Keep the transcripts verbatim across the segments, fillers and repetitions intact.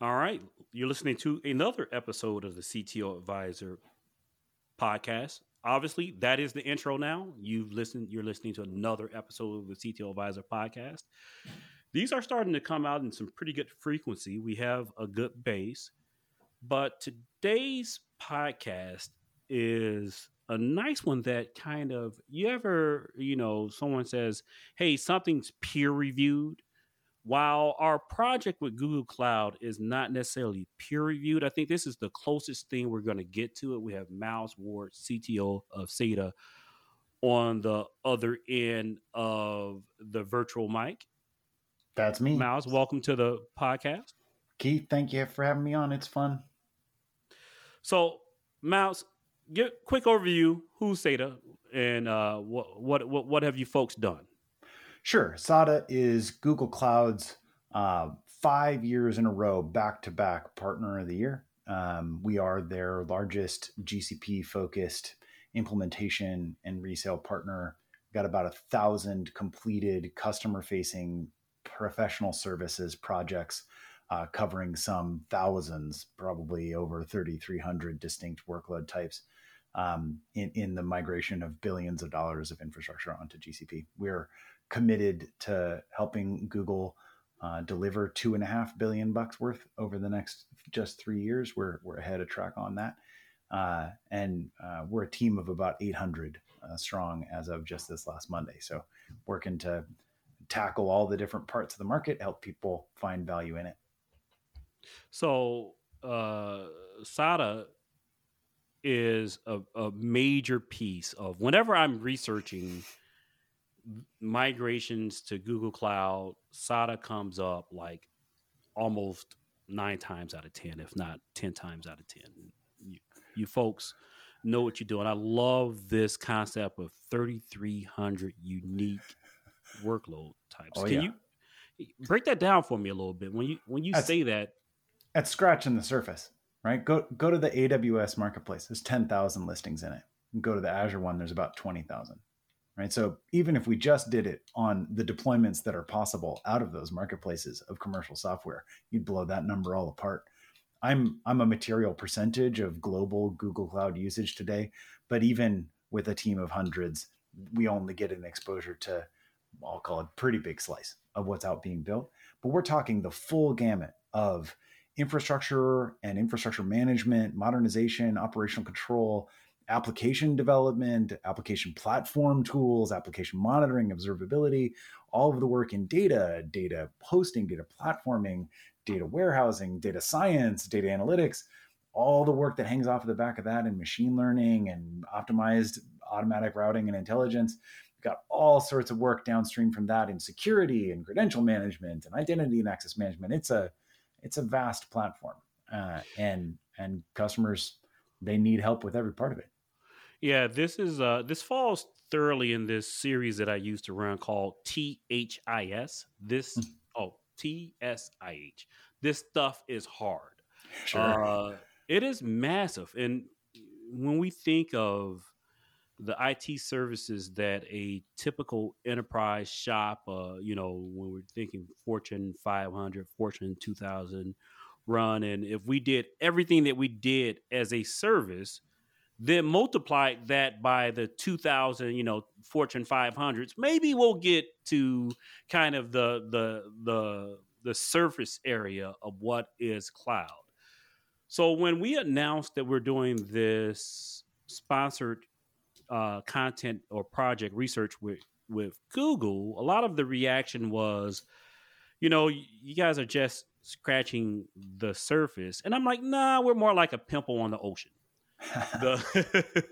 All right. You're listening to another episode of the C T O Advisor podcast. Obviously, that is the intro now. You've listened, you're listening to another episode of the C T O Advisor podcast. These are starting to come out in some pretty good frequency. We have a good base, but today's podcast is a nice one that kind of you ever, you know, someone says, "Hey, something's peer reviewed." While our project with Google Cloud is not necessarily peer reviewed, I think this is the closest thing we're going to get to it. We have Miles Ward, C T O of SATA, on the other end of the virtual mic. That's me. Miles, welcome to the podcast. Keith, thank you for having me on. It's fun. So, Miles, give a quick overview. Who's SATA, and uh, what, what what what have you folks done? Sure. SATA is Google Cloud's uh, five years in a row back-to-back Partner of the Year. Um, we are their largest G C P-focused implementation and resale partner. We've got about a thousand completed customer-facing professional services projects uh, covering some thousands, probably over thirty-three hundred distinct workload types. Um, in, in the migration of billions of dollars of infrastructure onto G C P. We're committed to helping Google uh, deliver two and a half billion bucks worth over the next just three years. We're, we're ahead of track on that. Uh, and uh, we're a team of about eight hundred uh, strong as of just this last Monday. So working to tackle all the different parts of the market, help people find value in it. So uh, SATA is a, a major piece of whenever I'm researching migrations to Google Cloud, SATA comes up like almost nine times out of ten, if not ten times out of ten. You, you folks know what you're doing. I love this concept of thirty-three hundred unique workload types. Oh, Can yeah. you break that down for me a little bit? When you when you That's, say that, that's scratching the surface, right? Go go to the A W S marketplace. There's ten thousand listings in it. Go to the Azure one. There's about twenty thousand. Right. So even if we just did it on the deployments that are possible out of those marketplaces of commercial software, you'd blow that number all apart. I'm I'm a material percentage of global Google Cloud usage today, but even with a team of hundreds, we only get an exposure to, I'll call it a pretty big slice of what's out being built. But we're talking the full gamut of infrastructure and infrastructure management, modernization, operational control, application development, application platform tools, application monitoring, observability, all of the work in data, data hosting, data platforming, data warehousing, data science, data analytics, all the work that hangs off of the back of that in machine learning and optimized automatic routing and intelligence. We've got all sorts of work downstream from that in security and credential management and identity and access management. It's a it's a vast platform, uh, and and customers, they need help with every part of it. yeah, this is uh this falls thoroughly in this series that I used to run called T H I S. This oh T S I H. This stuff is hard. Sure. Uh, it is massive, and when we think of the I T services that a typical enterprise shop, uh, you know, when we're thinking Fortune five hundred, Fortune two thousand run, and if we did everything that we did as a service, then multiply that by the two thousand, you know, Fortune five hundreds, maybe we'll get to kind of the the the the surface area of what is cloud. So when we announced that we're doing this sponsored uh, content or project research with with Google, a lot of the reaction was, you know, you guys are just scratching the surface, and I'm like, nah, we're more like a pimple on the ocean. the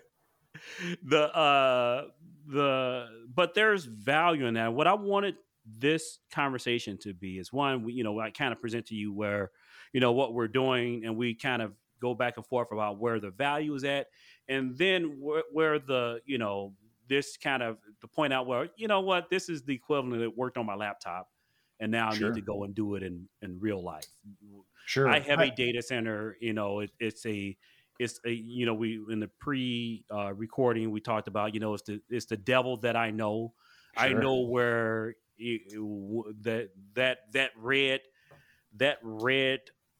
the uh the but there's value in that. What I wanted this conversation to be is one, we, you know, I kind of present to you where, you know, what we're doing, and we kind of go back and forth about where the value is at, and then where, where the, you know, this kind of to point out where, you know what, this is the equivalent that worked on my laptop, and now I Sure. need to go and do it in in real life. Sure. I have a I, data center, you know, it, it's a it's a, you know, we in the pre uh, recording we talked about, you know, it's the it's the devil that I know. I Sure. know where it, that that that red that red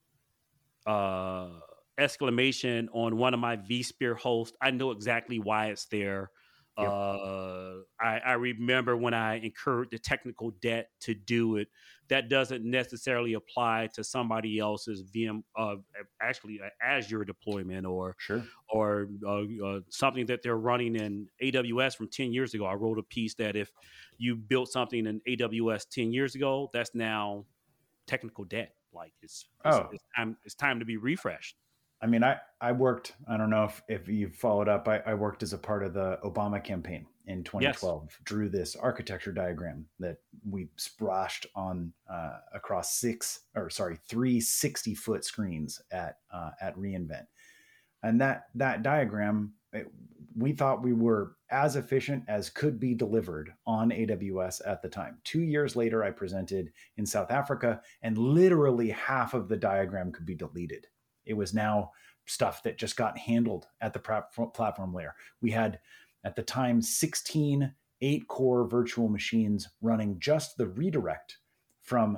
uh, exclamation on one of my vSphere hosts. I know exactly why it's there. Yep. Uh, I, I remember when I incurred the technical debt to do it. That doesn't necessarily apply to somebody else's V M, uh, actually uh, Azure deployment or Sure. or uh, uh, something that they're running in A W S from ten years ago. I wrote a piece that if you built something in A W S ten years ago, that's now technical debt. Like it's it's, Oh, it's time it's time to be refreshed. I mean, I, I worked, I don't know if, if you've followed up, I, I worked as a part of the Obama campaign in Yes. twenty twelve, drew this architecture diagram that we splashed on uh, across six, or sorry, three sixty foot screens at, uh, at reInvent. And that, that diagram, it, we thought we were as efficient as could be delivered on A W S at the time. Two years later, I presented in South Africa, and literally half of the diagram could be deleted. It was now stuff that just got handled at the platform layer. We had, at the time, sixteen eight-core virtual machines running just the redirect from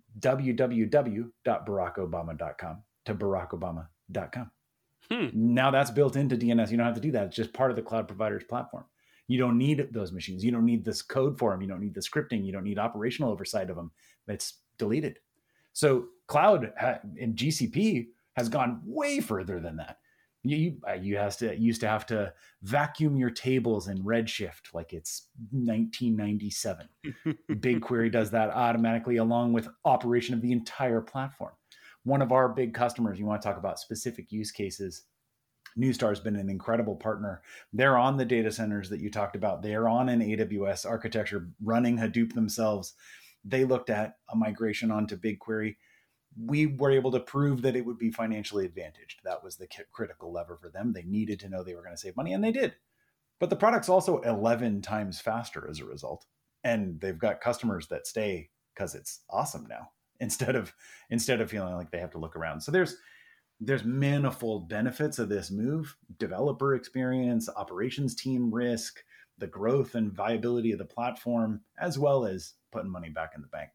w w w dot barack obama dot com to barack obama dot com. Hmm. Now that's built into D N S. You don't have to do that. It's just part of the cloud provider's platform. You don't need those machines. You don't need this code for them. You don't need the scripting. You don't need operational oversight of them. It's deleted. So cloud in G C P has gone way further than that. You you has to used to have to vacuum your tables in Redshift like it's nineteen ninety-seven. BigQuery does that automatically along with operation of the entire platform. One of our big customers, you want to talk about specific use cases, Neustar has been an incredible partner. They're on the data centers that you talked about. They're on an A W S architecture running Hadoop themselves. They looked at a migration onto BigQuery. We were able to prove that it would be financially advantaged. That was the critical lever for them. They needed to know they were going to save money, and they did. But the product's also eleven times faster as a result. And they've got customers that stay because it's awesome now, instead of instead of feeling like they have to look around. So there's there's manifold benefits of this move: developer experience, operations team risk, the growth and viability of the platform, as well as putting money back in the bank.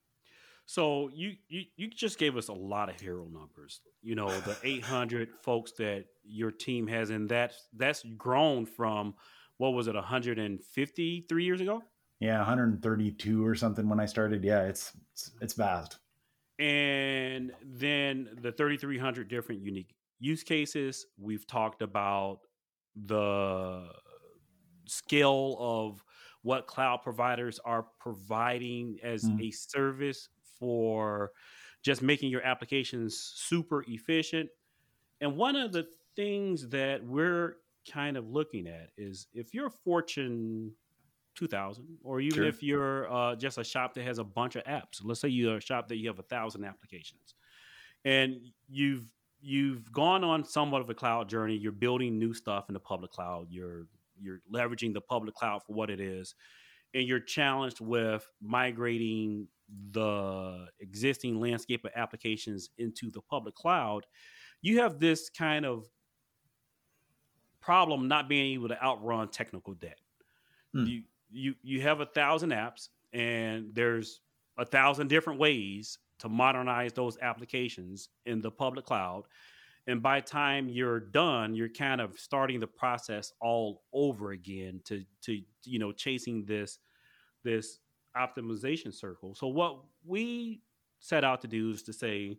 So you, you you just gave us a lot of hero numbers. You know, the eight hundred folks that your team has, and that that's grown from, what was it, one hundred fifty-three years ago? Yeah, one hundred thirty-two or something when I started. Yeah, it's it's, it's vast. And then the thirty-three hundred different unique use cases. We've talked about the scale of what cloud providers are providing as mm. a service for just making your applications super efficient. And one of the things that we're kind of looking at is, if you're Fortune two thousand, or even sure. if you're uh, just a shop that has a bunch of apps. Let's say you're a shop that you have a thousand applications, and you've you've gone on somewhat of a cloud journey. You're building new stuff in the public cloud. You're you're leveraging the public cloud for what it is, and you're challenged with migrating the existing landscape of applications into the public cloud. You have this kind of problem not being able to outrun technical debt. Hmm. You You you have a thousand apps, and there's a thousand different ways to modernize those applications in the public cloud. And by the time you're done, you're kind of starting the process all over again to to you know chasing this this optimization circle. So what we set out to do is to say,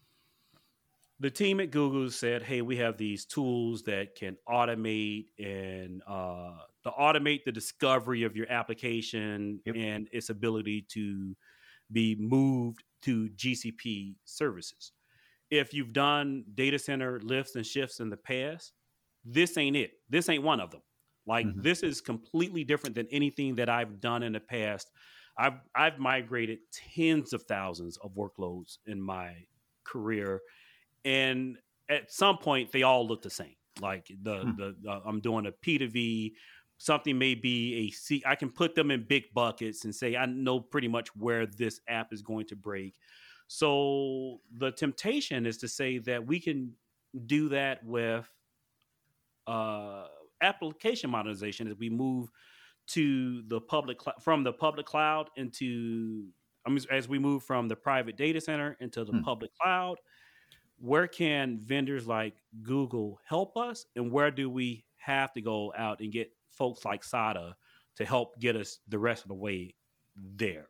the team at Google said, hey, we have these tools that can automate and uh, to automate the discovery of your application yep. and its ability to be moved to G C P services. If you've done data center lifts and shifts in the past, this ain't it. This ain't one of them. Like mm-hmm. this is completely different than anything that I've done in the past. I've I've migrated tens of thousands of workloads in my career. And at some point, they all look the same. Like the hmm. the uh, I'm doing a P to V. Something may be a C. I can put them in big buckets and say I know pretty much where this app is going to break. So the temptation is to say that we can do that with uh, application modernization as we move to the public cl- from the public cloud into I mean, as we move from the private data center into the hmm. public cloud. where can vendors like Google help us, and where do we have to go out and get folks like SADA to help get us the rest of the way there?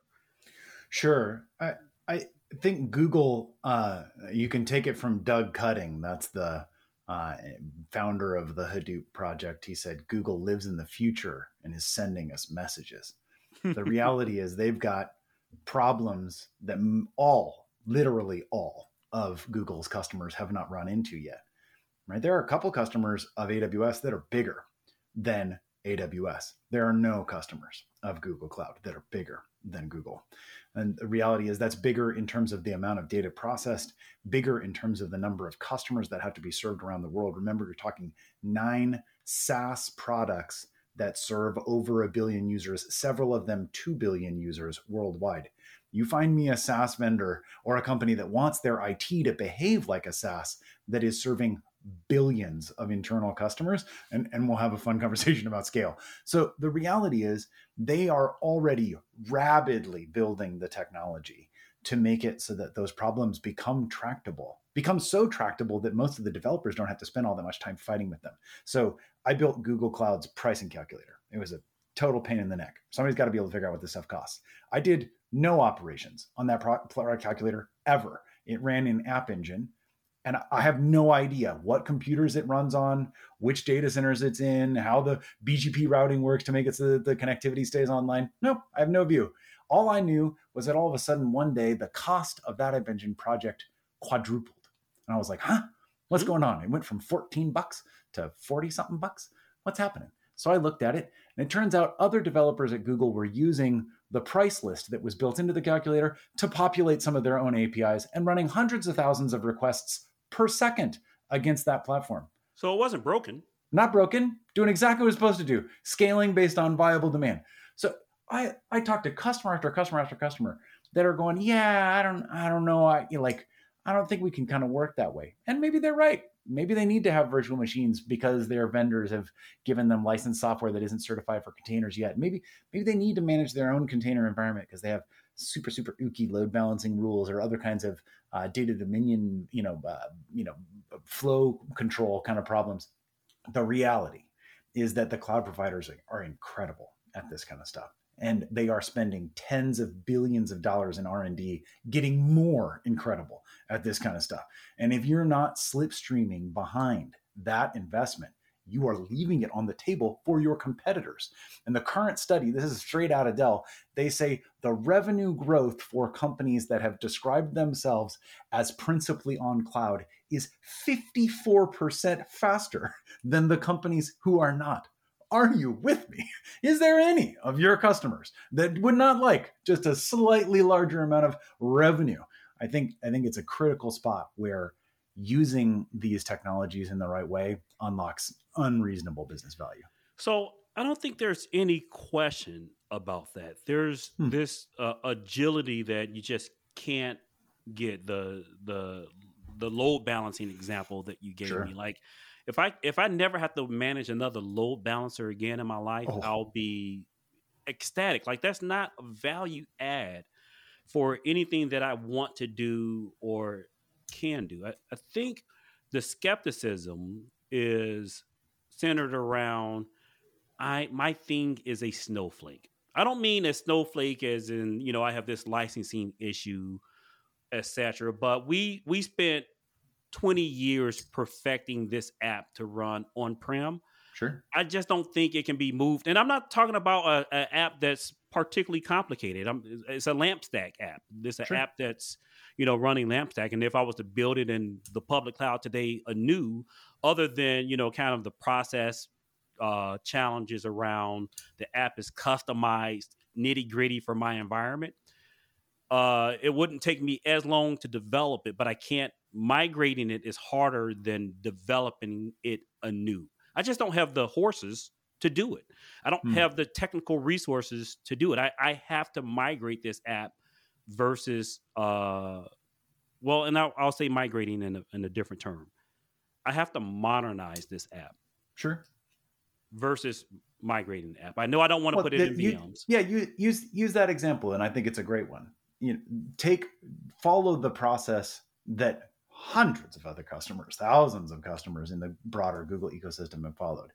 Sure. I, I think Google, uh, you can take it from Doug Cutting. That's the uh, founder of the Hadoop project. He said, Google lives in the future and is sending us messages. The reality is they've got problems that all, literally all of Google's customers have not run into yet, right? There are a couple customers of A W S that are bigger than A W S. There are no customers of Google Cloud that are bigger than Google. And the reality is that's bigger in terms of the amount of data processed, bigger in terms of the number of customers that have to be served around the world. Remember, you're talking nine SaaS products that serve over a billion users, several of them two billion users worldwide. You find me a SaaS vendor or a company that wants their I T to behave like a SaaS that is serving billions of internal customers, and, and we'll have a fun conversation about scale. So the reality is they are already rapidly building the technology to make it so that those problems become tractable, become so tractable that most of the developers don't have to spend all that much time fighting with them. So I built Google Cloud's pricing calculator. It was a total pain in the neck. Somebody's got to be able to figure out what this stuff costs. I did no operations on that product calculator ever. It ran in App Engine. And I have no idea what computers it runs on, which data centers it's in, how the B G P routing works to make it so that the connectivity stays online. Nope, I have no view. All I knew was that all of a sudden one day the cost of that App Engine project quadrupled. And I was like, huh, what's going on? It went from fourteen bucks to forty something bucks. What's happening? So I looked at it, and it turns out other developers at Google were using the price list that was built into the calculator to populate some of their own A P Is and running hundreds of thousands of requests per second against that platform. So it wasn't broken. Not broken, doing exactly what it's supposed to do, scaling based on viable demand. So I I talked to customer after customer after customer that are going, yeah, I don't I don't know, I you know, like I don't think we can kind of work that way. And maybe they're right. Maybe they need to have virtual machines because their vendors have given them licensed software that isn't certified for containers yet. Maybe maybe they need to manage their own container environment because they have super super ooky load balancing rules or other kinds of uh, data dominion, you know, uh, you know, flow control kind of problems. The reality is that the cloud providers are incredible at this kind of stuff, and they are spending tens of billions of dollars in R and D, getting more incredible at this kind of stuff. And if you're not slipstreaming behind that investment, you are leaving it on the table for your competitors. And the current study, this is straight out of Dell, they say the revenue growth for companies that have described themselves as principally on cloud is fifty-four percent faster than the companies who are not. Are you with me? Is there any of your customers that would not like just a slightly larger amount of revenue? I think I think it's a critical spot where using these technologies in the right way unlocks unreasonable business value. So I don't think there's any question about that. There's hmm. this uh, agility that you just can't get. The the the load balancing example that you gave sure. me, like if I if I never have to manage another load balancer again in my life, oh. I'll be ecstatic. Like that's not a value add for anything that I want to do or can do. I, I think the skepticism is centered around I my thing is a snowflake. I don't mean a snowflake as in, you know, I have this licensing issue, et cetera. But we we spent twenty years perfecting this app to run on-prem. Sure. I just don't think it can be moved. And I'm not talking about an app that's particularly complicated. I'm, it's a LampStack app. It's an sure. app that's, you know, running LampStack. And if I was to build it in the public cloud today anew, other than, you know, kind of the process uh, challenges around the app is customized, nitty gritty for my environment, uh, it wouldn't take me as long to develop it, but I can't, migrating it is harder than developing it anew. I just don't have the horses to do it. I don't hmm. have the technical resources to do it. I, I have to migrate this app versus, uh, well, and I'll, I'll say migrating in a, in a different term. I have to modernize this app. Sure. Versus migrating the app. I know I don't want to well, put it the, in V Ms. You, yeah, you use use that example, and I think it's a great one. You know, take follow the process that hundreds of other customers, thousands of customers in the broader Google ecosystem have followed.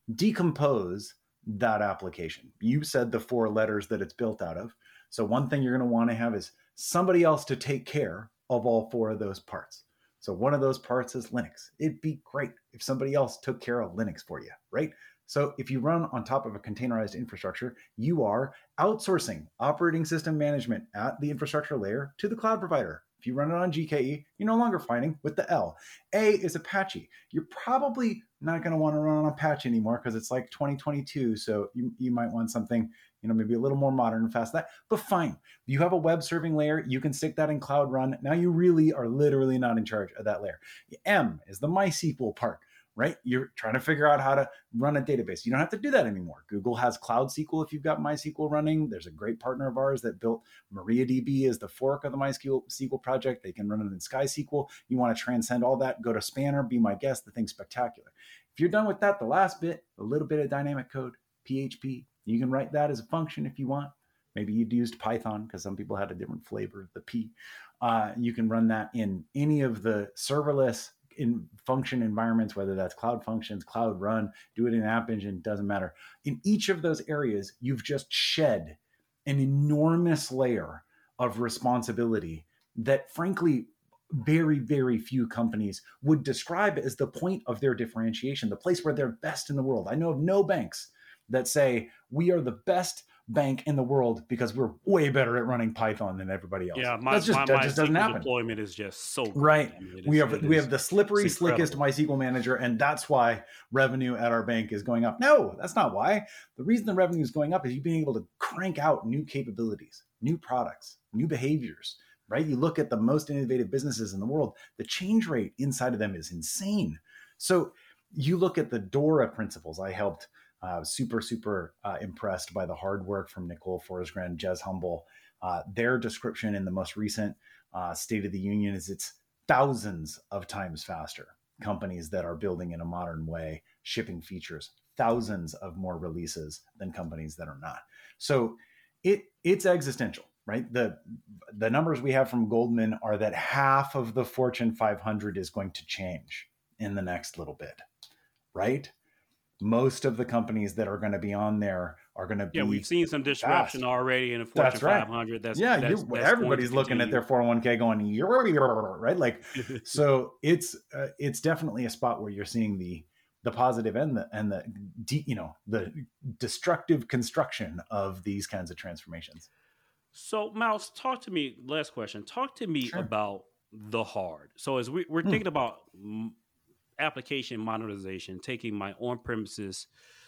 Decompose that application. You said the four letters that it's built out of. So one thing you're going to want to have is somebody else to take care of all four of those parts. So one of those parts is Linux. It'd be great if somebody else took care of Linux for you, right? So if you run on top of a containerized infrastructure, you are outsourcing operating system management at the infrastructure layer to the cloud provider. If you run it on G K E, you're no longer fighting with the L. A is Apache. You're probably not going to want to run on Apache anymore because it's like twenty twenty-two. So you, you might want something, you know, maybe a little more modern and fast. That, but fine. You have a web serving layer. You can stick that in Cloud Run. Now you really are literally not in charge of that layer. M is the MySQL part, right? You're trying to figure out how to run a database. You don't have to do that anymore. Google has Cloud S Q L if you've got MySQL running. There's a great partner of ours that built MariaDB as the fork of the MySQL project. They can run it in SkySQL. You want to transcend all that, go to Spanner, be my guest. The thing's spectacular. If you're done with that, the last bit, a little bit of dynamic code, P H P, you can write that as a function if you want. Maybe you'd used Python because some people had a different flavor of the P. Uh, you can run that in any of the serverless in function environments, whether that's Cloud Functions, Cloud Run, do it in App Engine, doesn't matter. In each of those areas, you've just shed an enormous layer of responsibility that, frankly, very, very few companies would describe as the point of their differentiation, the place where they're best in the world. I know of no banks that say we are the best bank in the world because we're way better at running Python than everybody else. Yeah, my, That's just, my, that my just doesn't happen. Deployment is just so good. Right. I mean, we is, have we is, have the slippery, slickest MySQL manager, and that's why revenue at our bank is going up. No, that's not why. The reason the revenue is going up is you being able to crank out new capabilities, new products, new behaviors. Right? You look at the most innovative businesses in the world, the change rate inside of them is insane. So you look at the DORA principles. I helped uh, super, super uh, impressed by the hard work from Nicole Forsgren, Jez Humble. Uh, their description in the most recent uh, State of the Union is it's thousands of times faster. Companies that are building in a modern way, shipping features, thousands of more releases than companies that are not. So it it's existential. Right. The the numbers we have from Goldman are that half of the Fortune five hundred is going to change in the next little bit. Right. Most of the companies that are going to be on there are going to be. Yeah, we've seen some disruption fast. already in the Fortune that's right. five hundred. That's yeah. That's, you, that's everybody's looking at their four oh one k going, right. Like, so it's uh, it's definitely a spot where you're seeing the the positive and the and the de- you know the destructive construction of these kinds of transformations. So, Mouse, talk to me. Last question. Talk to me sure. about the hard. So, as we, we're hmm. thinking about m- application modernization, taking my on-premises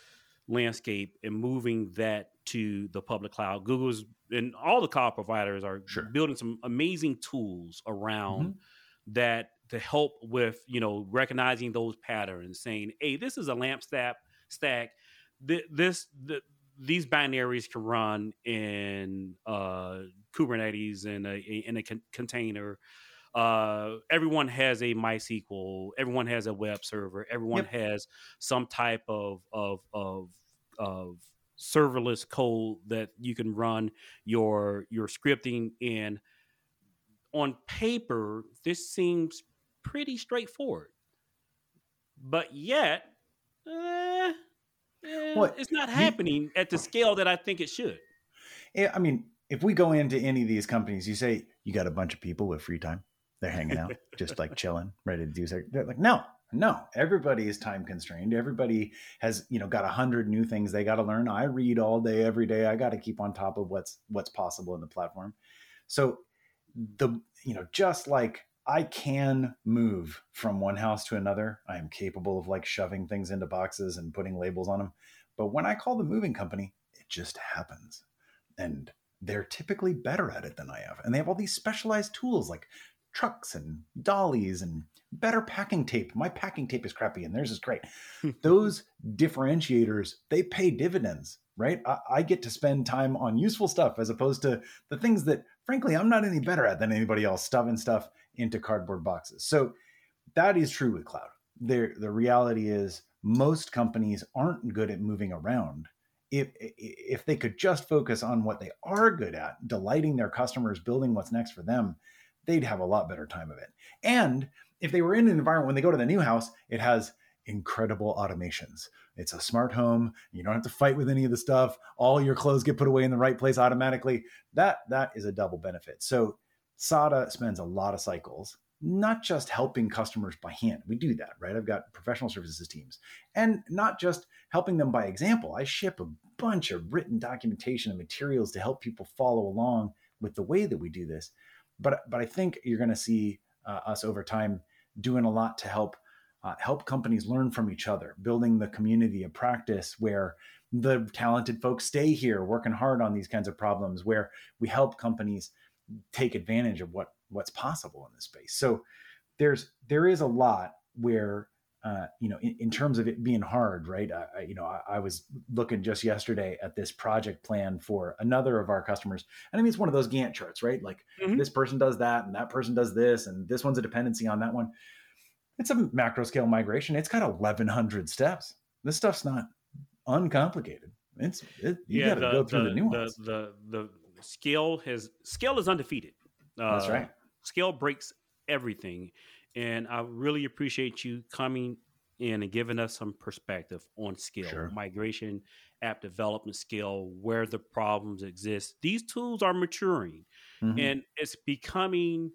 landscape and moving that to the public cloud. Google's and all the cloud providers are sure. building some amazing tools around mm-hmm. that to help with, you know, recognizing those patterns, saying, "Hey, this is a LAMP stack. Stack. This the." These binaries can run in uh, Kubernetes in a, in a con- container. Uh, everyone has a MySQL. Everyone has a web server. Everyone yep. has some type of, of of of serverless code that you can run your your scripting in. On paper, this seems pretty straightforward, but yet. Uh, Eh, well, it's not happening you, at the scale that I think it should. Yeah, I mean, if we go into any of these companies, you say you got a bunch of people with free time. They're hanging out, just like chilling, ready to do something. They're like, no, no. Everybody is time constrained. Everybody has, you know, got a hundred new things they got to learn. I read all day, every day. I got to keep on top of what's what's possible in the platform. So the, you know, just like I can move from one house to another. I am capable of like shoving things into boxes and putting labels on them. But when I call the moving company, it just happens. And they're typically better at it than I have. And they have all these specialized tools like trucks and dollies and better packing tape. My packing tape is crappy and theirs is great. Those differentiators, they pay dividends, right? I, I get to spend time on useful stuff as opposed to the things that, frankly, I'm not any better at than anybody else, stuffing stuff into cardboard boxes. So that is true with cloud. The, the reality is most companies aren't good at moving around. If, if they could just focus on what they are good at, delighting their customers, building what's next for them, they'd have a lot better time of it. And if they were in an environment when they go to the new house, it has incredible automations. It's a smart home. You don't have to fight with any of the stuff. All your clothes get put away in the right place automatically. That that is a double benefit. So S A D A spends a lot of cycles, not just helping customers by hand. We do that, right? I've got professional services teams, and not just helping them by example. I ship a bunch of written documentation and materials to help people follow along with the way that we do this. But, but I think you're going to see uh, us over time doing a lot to help uh, help companies learn from each other, building the community of practice where the talented folks stay here working hard on these kinds of problems, where we help companies take advantage of what what's possible in this space. So there's there is a lot where uh, you know in, in terms of it being hard, right? I, you know, I, I was looking just yesterday at this project plan for another of our customers, and I mean it's one of those Gantt charts, right? Like mm-hmm. this person does that, and that person does this, and this one's a dependency on that one. It's a macro scale migration. It's got eleven hundred steps. This stuff's not uncomplicated. It's it, you yeah, got to go through the, the nuance. The, the the scale has scale is undefeated. Uh, That's right. Scale breaks everything. And I really appreciate you coming in and giving us some perspective on scale, sure. migration, app development scale, where the problems exist. These tools are maturing mm-hmm. and it's becoming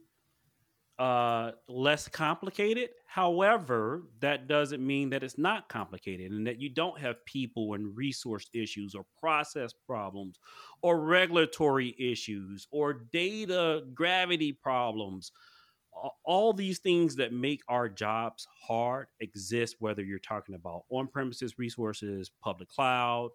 uh, less complicated. However, that doesn't mean that it's not complicated and that you don't have people and resource issues or process problems or regulatory issues or data gravity problems. All these things that make our jobs hard exist, whether you're talking about on-premises resources, public cloud,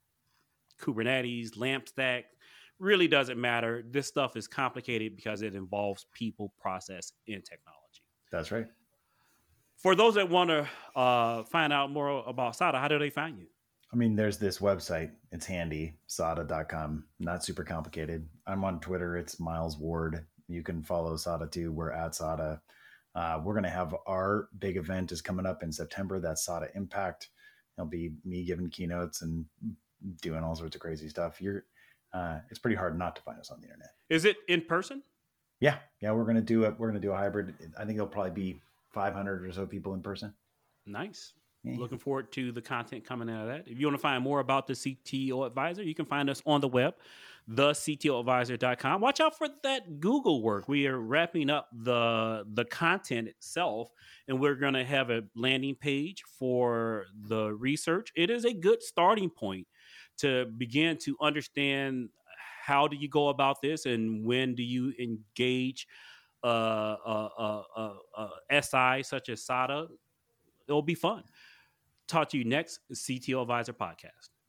Kubernetes, LAMP stack. Really doesn't matter. This stuff is complicated because it involves people, process, and technology. That's right. For those that want to uh, find out more about S A D A, how do they find you? I mean, there's this website. It's handy, S A D A dot com. Not super complicated. I'm on Twitter. It's Miles Ward. You can follow S A D A too. We're at S A D A. Uh, we're going to have our big event is coming up in September. That's S A D A Impact. It'll be me giving keynotes and doing all sorts of crazy stuff. You're Uh, it's pretty hard not to find us on the internet. Is it in person? Yeah. Yeah. We're going to do it. We're going to do a hybrid. I think it'll probably be five hundred or so people in person. Nice. Yeah. Looking forward to the content coming out of that. If you want to find more about the C T O Advisor, you can find us on the web, the C T O advisor dot com. Watch out for that Google work. We are wrapping up the, the content itself, and we're going to have a landing page for the research. It is a good starting point to begin to understand how do you go about this and when do you engage uh, uh, uh, uh, uh, S I such as S A D A. It'll be fun. Talk to you next, C T O Advisor Podcast.